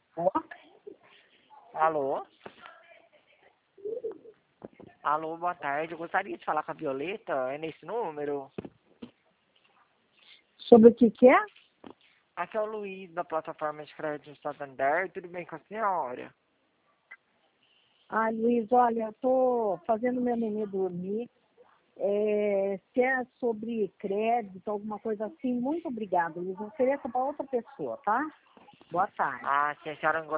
Ó, Alô? Alô, boa tarde. Eu gostaria de falar com a Violeta. É nesse número? sobre o que é? Aqui é o Luiz, da plataforma de crédito Santander. Tudo bem com a senhora? Ah, Luiz, olha, eu tô fazendo meu nenê dormir. Se é sobre crédito, alguma coisa assim, muito obrigada, Luiz. Ofereça para outra pessoa, tá? Boa tarde. Ah, se a senhora não